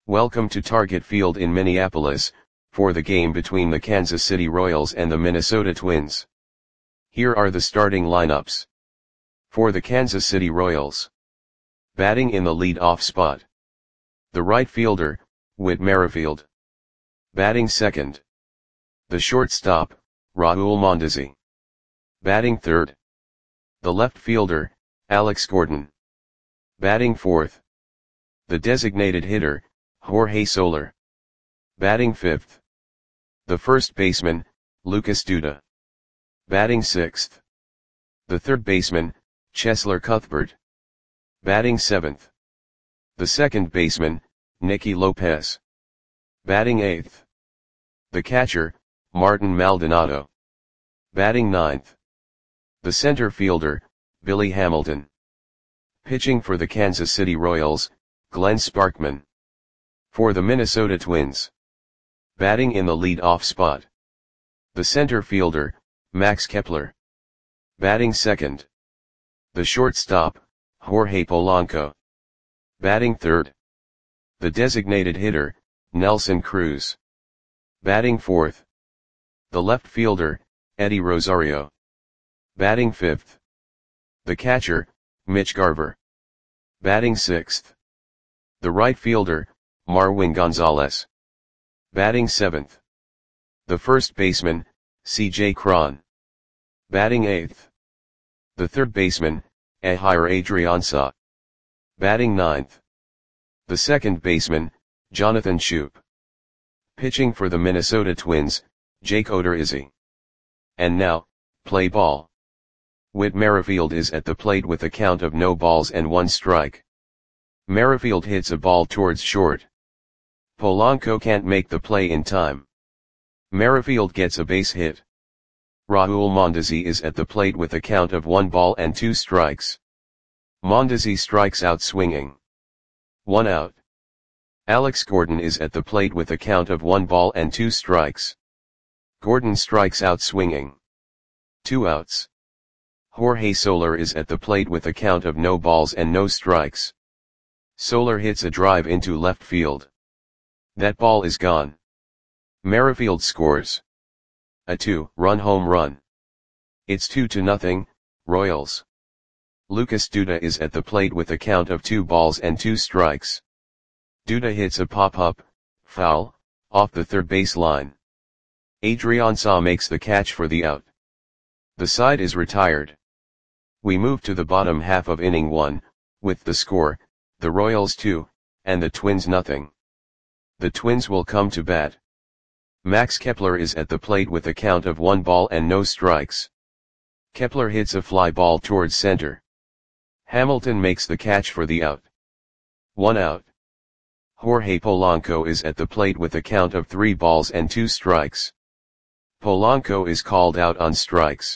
Welcome to Target Field in Minneapolis, for the game between the Kansas City Royals and the Minnesota Twins. Here are the starting lineups. For the Kansas City Royals. Batting in the lead-off spot. The right fielder, Whit Merrifield. Batting second. The shortstop, Raul Mondesi. Batting third. The left fielder, Alex Gordon. Batting fourth. The designated hitter, Jorge Soler. Batting fifth. The first baseman, Lucas Duda. Batting sixth. The third baseman, Cheslor Cuthbert. Batting seventh. The second baseman, Nicky Lopez. Batting eighth. The catcher, Martin Maldonado. Batting ninth. The center fielder, Billy Hamilton. Pitching for the Kansas City Royals, Glenn Sparkman. For the Minnesota Twins. Batting in the lead-off spot. The center fielder, Max Kepler. Batting second. The shortstop, Jorge Polanco. Batting third. The designated hitter, Nelson Cruz. Batting fourth. The left fielder, Eddie Rosario. Batting fifth. The catcher, Mitch Garver. Batting sixth. The right fielder, Marwin Gonzalez. Batting seventh. The first baseman, C.J. Cron. Batting eighth. The third baseman, Ehire Adrianza. Batting ninth. The second baseman, Jonathan Schoop. Pitching for the Minnesota Twins, Jake Odorizzi. And now, play ball. Whit Merrifield is at the plate with a count of no balls and 1 strike. Merrifield hits a ball towards short. Polanco can't make the play in time. Merrifield gets a base hit. Raul Mondesi is at the plate with a count of 1 ball and 2 strikes. Mondesi strikes out swinging. 1 out. Alex Gordon is at the plate with a count of 1 ball and 2 strikes. Gordon strikes out swinging. 2 outs. Jorge Soler is at the plate with a count of no balls and no strikes. Soler hits a drive into left field. That ball is gone. Merrifield scores a 2-run home run. It's 2-0, Royals. Lucas Duda is at the plate with a count of 2 balls and 2 strikes. Duda hits a pop-up, foul, off the third base line. Adrianza makes the catch for the out. The side is retired. We move to the bottom half of inning 1, with the score, the Royals 2, and the Twins nothing. The Twins will come to bat. Max Kepler is at the plate with a count of 1 ball and no strikes. Kepler hits a fly ball towards center. Hamilton makes the catch for the out. 1 out. Jorge Polanco is at the plate with a count of 3 balls and 2 strikes. Polanco is called out on strikes.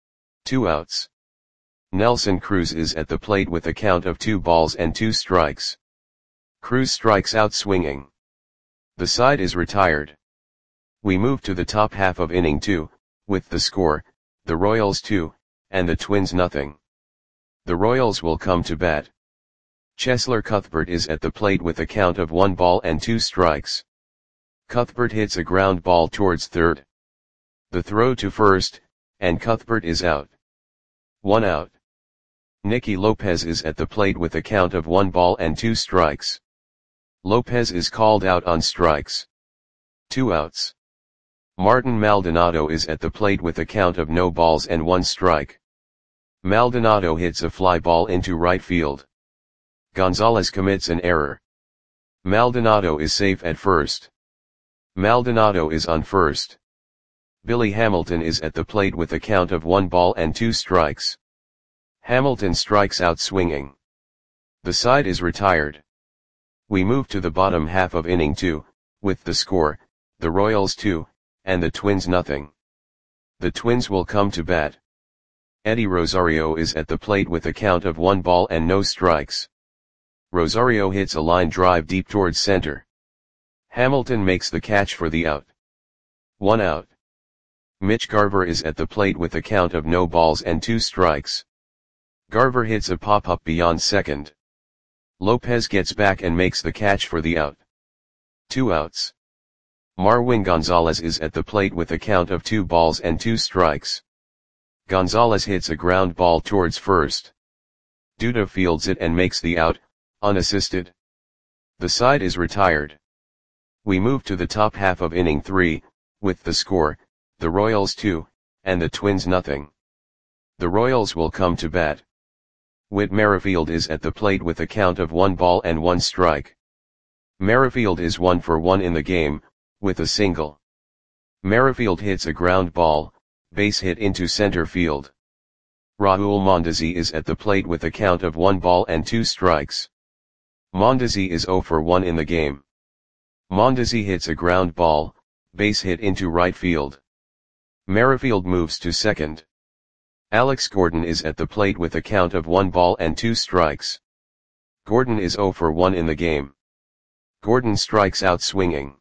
2 outs. Nelson Cruz is at the plate with a count of 2 balls and 2 strikes. Cruz strikes out swinging. The side is retired. We move to the top half of inning 2, with the score, the Royals 2, and the Twins nothing. The Royals will come to bat. Cheslor Cuthbert is at the plate with a count of 1 ball and 2 strikes. Cuthbert hits a ground ball towards third. The throw to first, and Cuthbert is out. 1 out. Nicky Lopez is at the plate with a count of 1 ball and 2 strikes. Lopez is called out on strikes. 2 outs. Martin Maldonado is at the plate with a count of no balls and 1 strike. Maldonado hits a fly ball into right field. Gonzalez commits an error. Maldonado is safe at first. Maldonado is on first. Billy Hamilton is at the plate with a count of 1 ball and 2 strikes. Hamilton strikes out swinging. The side is retired. We move to the bottom half of inning 2, with the score, the Royals 2, and the Twins nothing. The Twins will come to bat. Eddie Rosario is at the plate with a count of 1 ball and no strikes. Rosario hits a line drive deep towards center. Hamilton makes the catch for the out. 1 out. Mitch Garver is at the plate with a count of no balls and 2 strikes. Garver hits a pop-up beyond second. Lopez gets back and makes the catch for the out. 2 outs. Marwin Gonzalez is at the plate with a count of 2 balls and 2 strikes. Gonzalez hits a ground ball towards first. Duda fields it and makes the out, unassisted. The side is retired. We move to the top half of inning 3, with the score, the Royals 2, and the Twins nothing. The Royals will come to bat. Whit Merrifield is at the plate with a count of 1 ball and 1 strike. Merrifield is 1 for 1 in the game, with a single. Merrifield hits a ground ball, base hit into center field. Raul Mondesi is at the plate with a count of 1 ball and 2 strikes. Mondesi is 0 for 1 in the game. Mondesi hits a ground ball, base hit into right field. Merrifield moves to second. Alex Gordon is at the plate with a count of 1 ball and 2 strikes. Gordon is 0 for 1 in the game. Gordon strikes out swinging.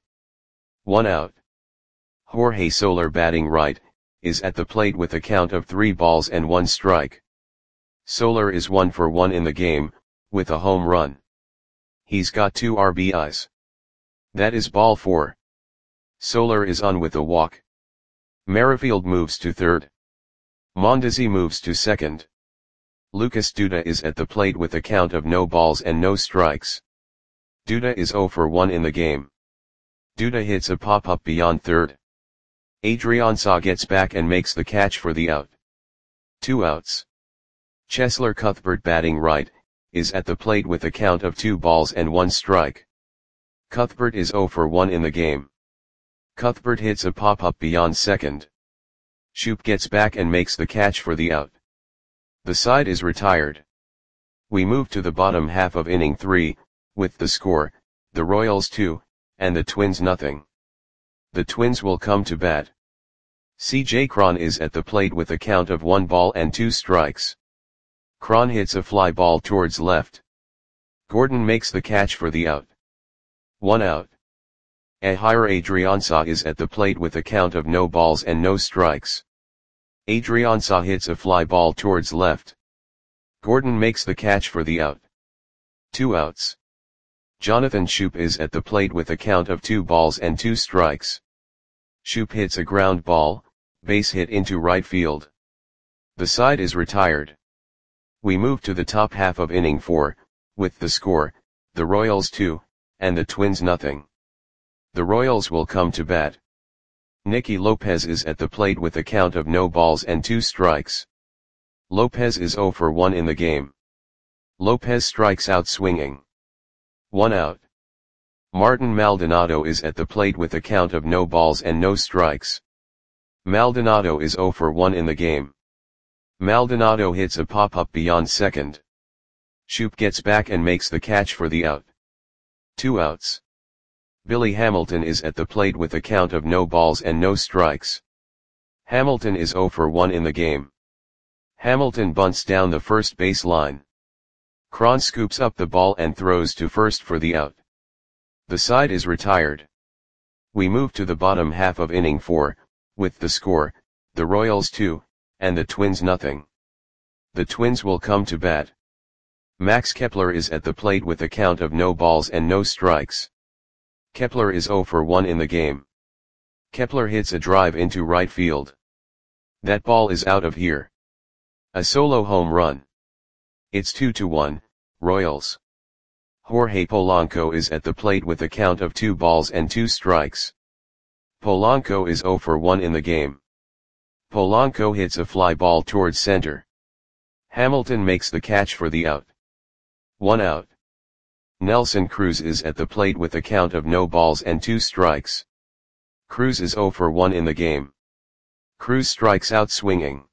1 out. Jorge Soler batting right, is at the plate with a count of 3 balls and 1 strike. Soler is 1 for 1 in the game, with a home run. He's got 2 RBIs. That is ball 4. Soler is on with a walk. Merrifield moves to third. Mondesi moves to second. Lucas Duda is at the plate with a count of no balls and no strikes. Duda is 0 for 1 in the game. Duda hits a pop-up beyond third. Adrianza gets back and makes the catch for the out. 2 outs. Cheslor Cuthbert batting right, is at the plate with a count of 2 balls and 1 strike. Cuthbert is 0 for 1 in the game. Cuthbert hits a pop-up beyond second. Shoop gets back and makes the catch for the out. The side is retired. We move to the bottom half of inning 3, with the score, the Royals 2, and the Twins nothing. The Twins will come to bat. C.J. Cron is at the plate with a count of 1 ball and 2 strikes. Cron hits a fly ball towards left. Gordon makes the catch for the out. 1 out. Ehire Adrianza is at the plate with a count of no balls and no strikes. Adrianza hits a fly ball towards left. Gordon makes the catch for the out. 2 outs. Jonathan Shoop is at the plate with a count of 2 balls and 2 strikes. Shoop hits a ground ball, base hit into right field. The side is retired. We move to the top half of inning 4, with the score, the Royals 2, and the Twins nothing. The Royals will come to bat. Nicky Lopez is at the plate with a count of no balls and 2 strikes. Lopez is 0 for 1 in the game. Lopez strikes out swinging. 1 out. Martin Maldonado is at the plate with a count of no balls and no strikes. Maldonado is 0 for 1 in the game. Maldonado hits a pop-up beyond second. Shoop gets back and makes the catch for the out. 2 outs. Billy Hamilton is at the plate with a count of no balls and no strikes. Hamilton is 0 for 1 in the game. Hamilton bunts down the first base line. Cron scoops up the ball and throws to first for the out. The side is retired. We move to the bottom half of inning 4, with the score, the Royals 2, and the Twins nothing. The Twins will come to bat. Max Kepler is at the plate with a count of no balls and no strikes. Kepler is 0 for 1 in the game. Kepler hits a drive into right field. That ball is out of here. A solo home run. It's 2-1, Royals. Jorge Polanco is at the plate with a count of 2 balls and 2 strikes. Polanco is 0 for 1 in the game. Polanco hits a fly ball towards center. Hamilton makes the catch for the out. 1 out. Nelson Cruz is at the plate with a count of no balls and 2 strikes. Cruz is 0 for 1 in the game. Cruz strikes out swinging.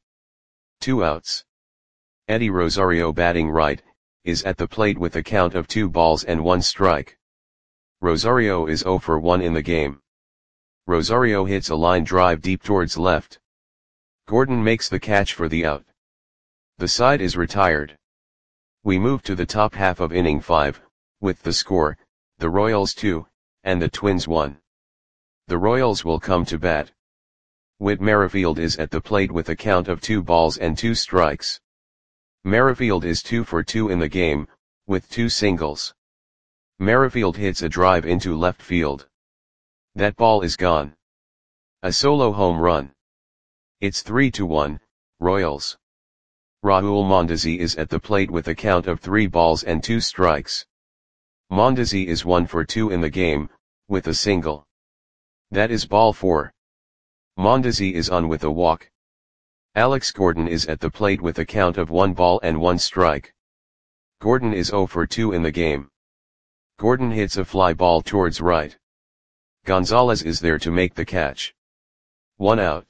2 outs. Eddie Rosario batting right, is at the plate with a count of 2 balls and 1 strike. Rosario is 0 for 1 in the game. Rosario hits a line drive deep towards left. Gordon makes the catch for the out. The side is retired. We move to the top half of inning 5, with the score, the Royals 2, and the Twins 1. The Royals will come to bat. Whit Merrifield is at the plate with a count of 2 balls and 2 strikes. Merrifield is 2 for 2 in the game, with 2 singles. Merrifield hits a drive into left field. That ball is gone. A solo home run. It's 3-1, Royals. Raul Mondesi is at the plate with a count of 3 balls and 2 strikes. Mondesi is 1 for 2 in the game, with a single. That is ball 4. Mondesi is on with a walk. Alex Gordon is at the plate with a count of 1 ball and 1 strike. Gordon is 0 for 2 in the game. Gordon hits a fly ball towards right. Gonzalez is there to make the catch. 1 out.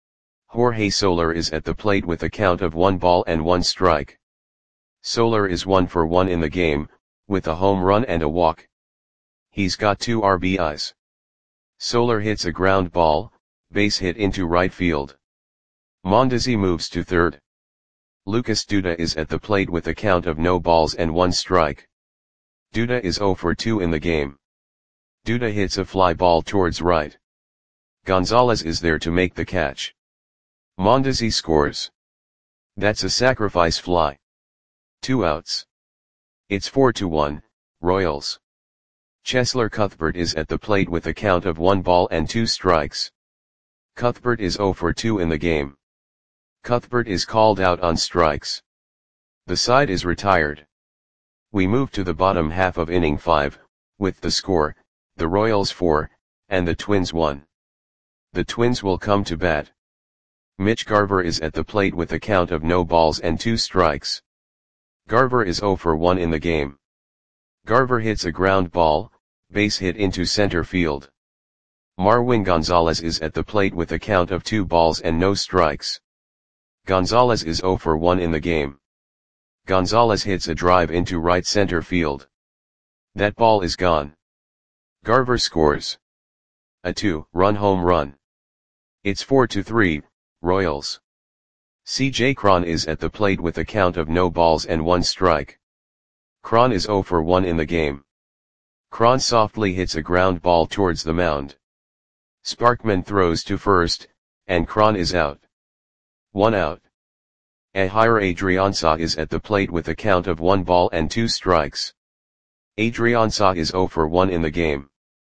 Jorge Soler is at the plate with a count of 1 ball and 1 strike. Soler is 1 for 1 in the game, with a home run and a walk. He's got 2 RBIs. Soler hits a ground ball, base hit into right field. Mondesi moves to third. Lucas Duda is at the plate with a count of no balls and 1 strike. Duda is 0 for 2 in the game. Duda hits a fly ball towards right. Gonzalez is there to make the catch. Mondesi scores. That's a sacrifice fly. 2 outs. It's 4-1, Royals. Cheslor Cuthbert is at the plate with a count of 1 ball and 2 strikes. Cuthbert is 0 for 2 in the game. Cuthbert is called out on strikes. The side is retired. We move to the bottom half of inning 5, with the score, the Royals 4, and the Twins 1. The Twins will come to bat. Mitch Garver is at the plate with a count of no balls and 2 strikes. Garver is 0 for 1 in the game. Garver hits a ground ball, base hit into center field. Marwin Gonzalez is at the plate with a count of 2 balls and no strikes. Gonzalez is 0 for 1 in the game. Gonzalez hits a drive into right center field. That ball is gone. Garver scores. A 2-run home run. It's 4-3, Royals. C.J. Cron is at the plate with a count of no balls and 1 strike. Cron is 0 for 1 in the game. Cron softly hits a ground ball towards the mound. Sparkman throws to first, and Cron is out. 1 out. Ehire Adrianza is at the plate with a count of 1 ball and 2 strikes. Adrianza is 0 for 1 in the game.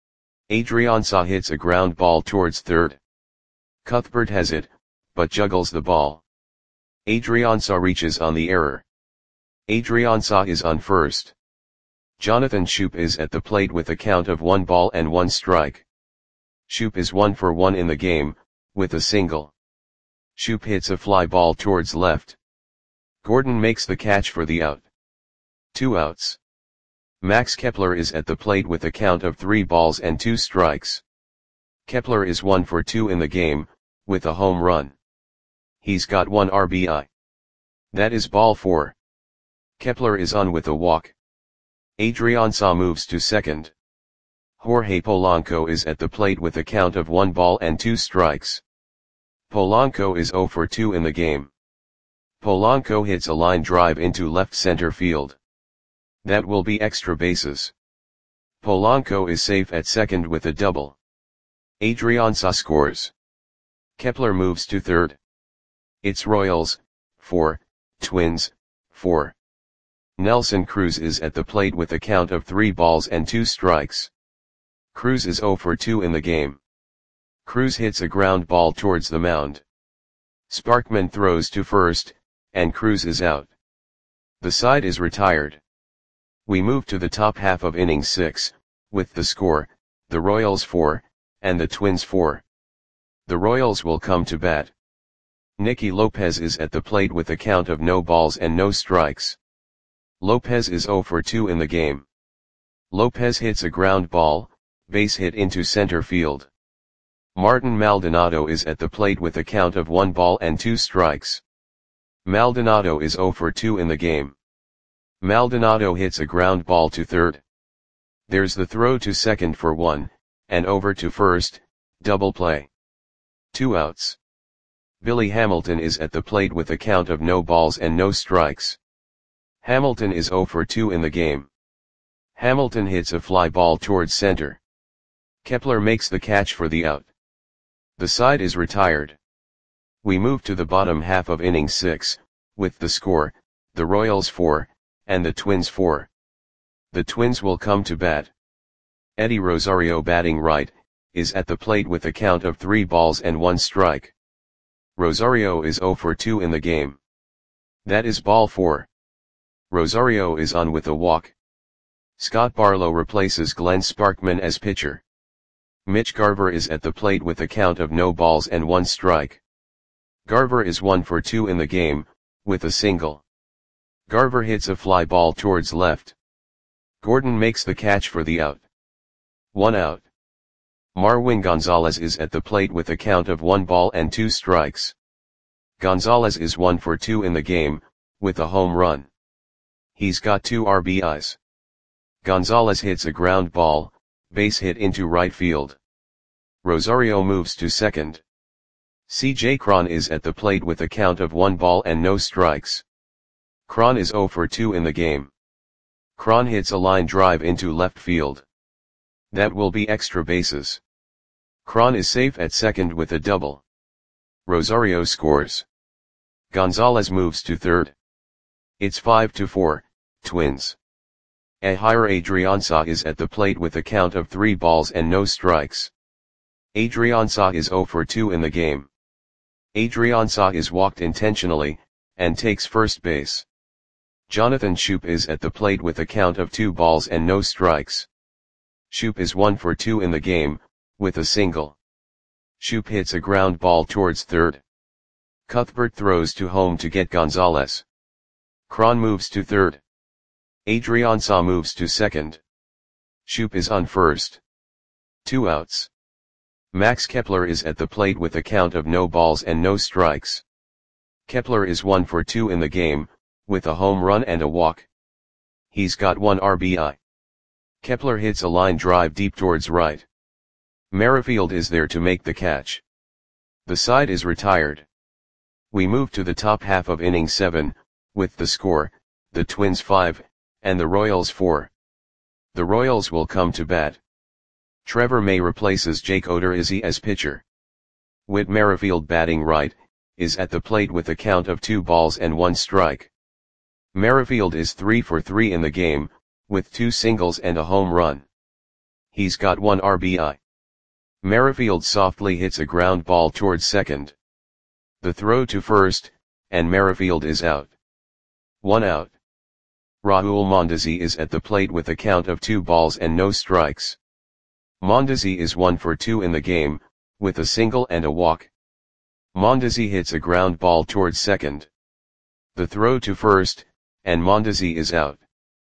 Adrianza hits a ground ball towards third. Cuthbert has it, but juggles the ball. Adrianza reaches on the error. Adrianza is on first. Jonathan Schoop is at the plate with a count of 1 ball and 1 strike. Schoop is 1 for 1 in the game, with a single. Schoop hits a fly ball towards left. Gordon makes the catch for the out. 2 outs. Max Kepler is at the plate with a count of 3 balls and 2 strikes. Kepler is 1 for 2 in the game, with a home run. He's got 1 RBI. That is ball 4. Kepler is on with a walk. Adrianza moves to second. Jorge Polanco is at the plate with a count of 1 ball and 2 strikes. Polanco is 0 for 2 in the game. Polanco hits a line drive into left center field. That will be extra bases. Polanco is safe at second with a double. Adrianza scores. Kepler moves to third. It's Royals, 4, Twins, 4. Nelson Cruz is at the plate with a count of 3 balls and 2 strikes. Cruz is 0 for 2 in the game. Cruz hits a ground ball towards the mound. Sparkman throws to first, and Cruz is out. The side is retired. We move to the top half of inning 6, with the score, the Royals 4, and the Twins 4. The Royals will come to bat. Nicky Lopez is at the plate with a count of no balls and no strikes. Lopez is 0 for 2 in the game. Lopez hits a ground ball, base hit into center field. Martin Maldonado is at the plate with a count of 1 ball and 2 strikes. Maldonado is 0 for 2 in the game. Maldonado hits a ground ball to third. There's the throw to second for 1, and over to first, double play. 2 outs. Billy Hamilton is at the plate with a count of no balls and no strikes. Hamilton is 0 for 2 in the game. Hamilton hits a fly ball towards center. Kepler makes the catch for the out. The side is retired. We move to the bottom half of inning 6, with the score, the Royals 4, and the Twins 4. The Twins will come to bat. Eddie Rosario batting right, is at the plate with a count of 3 balls and 1 strike. Rosario is 0 for 2 in the game. That is ball 4. Rosario is on with a walk. Scott Barlow replaces Glenn Sparkman as pitcher. Mitch Garver is at the plate with a count of no balls and 1 strike. Garver is 1 for 2 in the game, with a single. Garver hits a fly ball towards left. Gordon makes the catch for the out. 1 out. Marwin Gonzalez is at the plate with a count of 1 ball and 2 strikes. Gonzalez is 1 for 2 in the game, with a home run. He's got 2 RBIs. Gonzalez hits a ground ball, base hit into right field. Rosario moves to second. C.J. Cron is at the plate with a count of 1 ball and no strikes. Cron is 0 for 2 in the game. Cron hits a line drive into left field. That will be extra bases. Cron is safe at second with a double. Rosario scores. Gonzalez moves to third. It's 5-4, Twins. Ehire Adrianza is at the plate with a count of 3 balls and no strikes. Adrianza is 0 for 2 in the game. Adrianza is walked intentionally, and takes first base. Jonathan Schoop is at the plate with a count of 2 balls and no strikes. Schoop is 1 for 2 in the game, with a single. Schoop hits a ground ball towards third. Cuthbert throws to home to get Gonzalez. Cron moves to third. Adrianza moves to second. Schoop is on first. 2 outs. Max Kepler is at the plate with a count of no balls and no strikes. Kepler is 1 for 2 in the game, with a home run and a walk. He's got 1 RBI. Kepler hits a line drive deep towards right. Merrifield is there to make the catch. The side is retired. We move to the top half of inning 7, with the score, the Twins 5, and the Royals 4. The Royals will come to bat. Trevor May replaces Jake Odorizzi as pitcher. Whit Merrifield batting right, is at the plate with a count of 2 balls and 1 strike. Merrifield is 3 for 3 in the game, with 2 singles and a home run. He's got 1 RBI. Merrifield softly hits a ground ball towards second. The throw to first, and Merrifield is out. 1 out. Raul Mondesi is at the plate with a count of 2 balls and no strikes. Mondesi is 1 for 2 in the game, with a single and a walk. Mondesi hits a ground ball towards second. The throw to first, and Mondesi is out.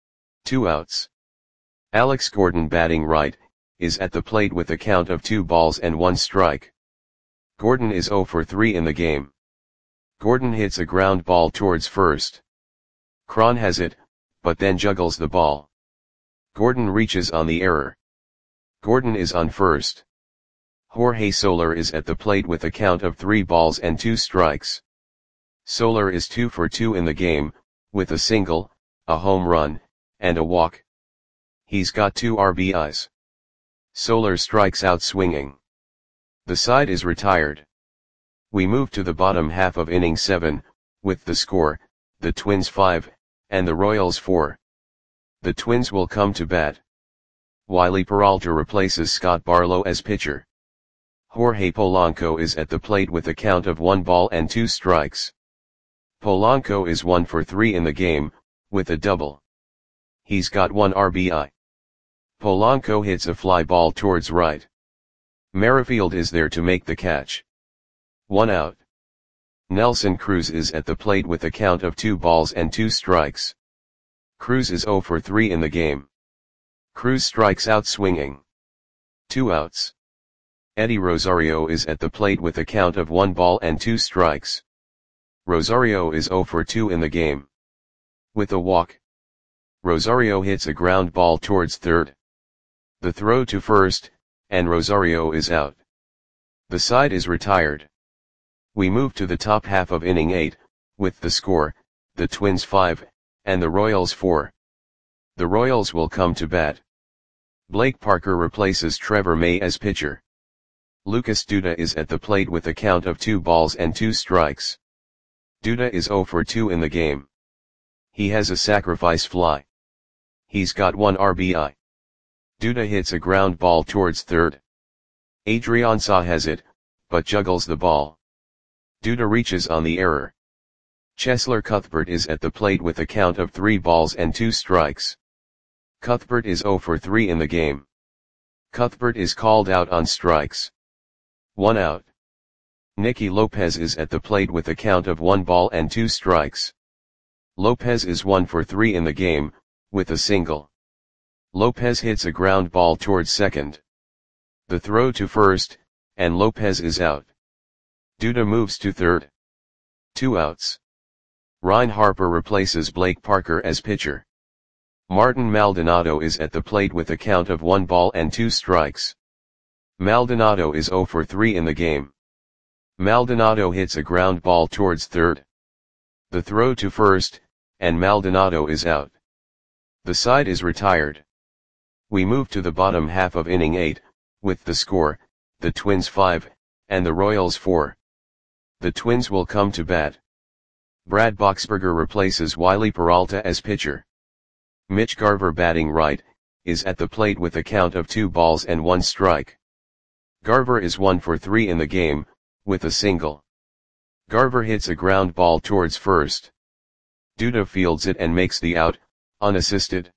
2 outs. Alex Gordon batting right, is at the plate with a count of 2 balls and 1 strike. Gordon is 0 for 3 in the game. Gordon hits a ground ball towards first. Cron has it, but then juggles the ball. Gordon reaches on the error. Gordon is on first. Jorge Soler is at the plate with a count of 3 balls and 2 strikes. Soler is 2 for 2 in the game, with a single, a home run, and a walk. He's got 2 RBIs. Soler strikes out swinging. The side is retired. We move to the bottom half of inning 7, with the score, the Twins 5, and the Royals 4. The Twins will come to bat. Wiley Peralta replaces Scott Barlow as pitcher. Jorge Polanco is at the plate with a count of 1 ball and 2 strikes. Polanco is 1 for 3 in the game, with a double. He's got 1 RBI. Polanco hits a fly ball towards right. Merrifield is there to make the catch. 1 out. Nelson Cruz is at the plate with a count of 2 balls and 2 strikes. Cruz is 0 for 3 in the game. Cruz strikes out swinging. 2 outs. Eddie Rosario is at the plate with a count of 1 ball and 2 strikes. Rosario is 0 for 2 in the game. With a walk. Rosario hits a ground ball towards third. The throw to first, and Rosario is out. The side is retired. We move to the top half of inning 8, with the score, the Twins 5, and the Royals 4. The Royals will come to bat. Blake Parker replaces Trevor May as pitcher. Lucas Duda is at the plate with a count of 2 balls and 2 strikes. Duda is 0 for 2 in the game. He has a sacrifice fly. He's got 1 RBI. Duda hits a ground ball towards third. Adrian Saw has it, but juggles the ball. Duda reaches on the error. Cheslor Cuthbert is at the plate with a count of 3 balls and 2 strikes. Cuthbert is 0 for 3 in the game. Cuthbert is called out on strikes. 1 out. Nicky Lopez is at the plate with a count of 1 ball and 2 strikes. Lopez is 1 for 3 in the game, with a single. Lopez hits a ground ball towards second. The throw to first, and Lopez is out. Duda moves to third. 2 outs. Ryan Harper replaces Blake Parker as pitcher. Martin Maldonado is at the plate with a count of 1 ball and 2 strikes. Maldonado is 0 for 3 in the game. Maldonado hits a ground ball towards third. The throw to first, and Maldonado is out. The side is retired. We move to the bottom half of inning 8, with the score, the Twins 5, and the Royals 4. The Twins will come to bat. Brad Boxberger replaces Wiley Peralta as pitcher. Mitch Garver, batting right, is at the plate with a count of 2 balls and 1 strike. Garver is 1 for 3 in the game, with a single. Garver hits a ground ball towards first. Duda fields it and makes the out, unassisted.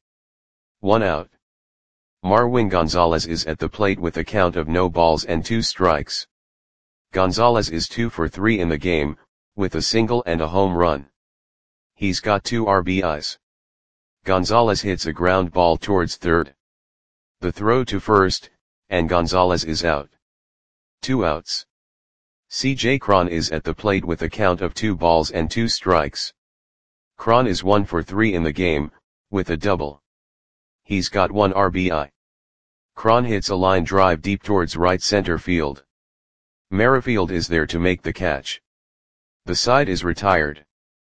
1 out. Marwin Gonzalez is at the plate with a count of no balls and 2 strikes. Gonzalez is 2 for 3 in the game, with a single and a home run. He's got 2 RBIs. Gonzalez hits a ground ball towards third. The throw to first, and Gonzalez is out. 2 outs. CJ Cron is at the plate with a count of 2 balls and 2 strikes. Cron is 1 for 3 in the game, with a double. He's got 1 RBI. Cron hits a line drive deep towards right center field. Merrifield is there to make the catch. The side is retired.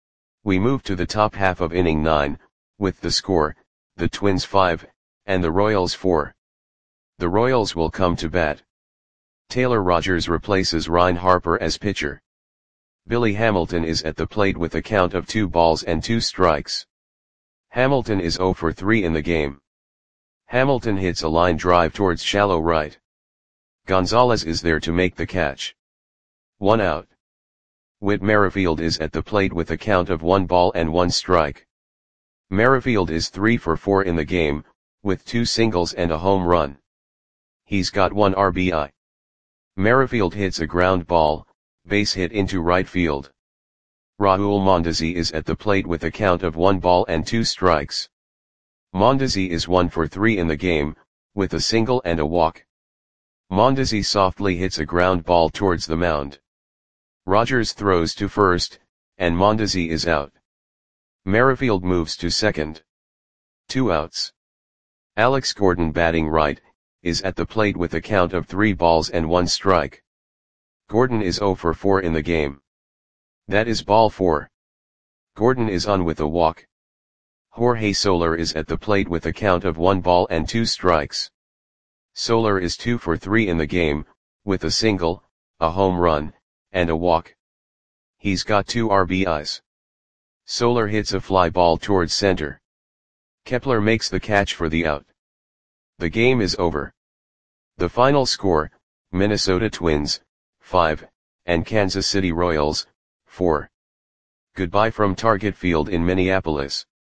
We move to the top half of inning 9, with the score, the Twins 5, and the Royals 4. The Royals will come to bat. Taylor Rogers replaces Ryan Harper as pitcher. Billy Hamilton is at the plate with a count of 2 balls and 2 strikes. Hamilton is 0 for 3 in the game. Hamilton hits a line drive towards shallow right. Gonzalez is there to make the catch. 1 out. Whit Merrifield is at the plate with a count of 1 ball and 1 strike. Merrifield is 3 for 4 in the game, with 2 singles and a home run. He's got 1 RBI. Merrifield hits a ground ball, base hit into right field. Raul Mondesi is at the plate with a count of 1 ball and 2 strikes. Mondesi is 1 for 3 in the game, with a single and a walk. Mondesi softly hits a ground ball towards the mound. Rogers throws to first, and Mondesi is out. Merrifield moves to second. 2 outs. Alex Gordon, batting right, is at the plate with a count of 3 balls and 1 strike. Gordon is 0 for 4 in the game. That is ball 4. Gordon is on with a walk. Jorge Soler is at the plate with a count of 1 ball and 2 strikes. Soler is 2 for 3 in the game, with a single, a home run, and a walk. He's got 2 RBIs. Soler hits a fly ball towards center. Kepler makes the catch for the out. The game is over. The final score, Minnesota Twins, 5, and Kansas City Royals, 4. Goodbye from Target Field in Minneapolis.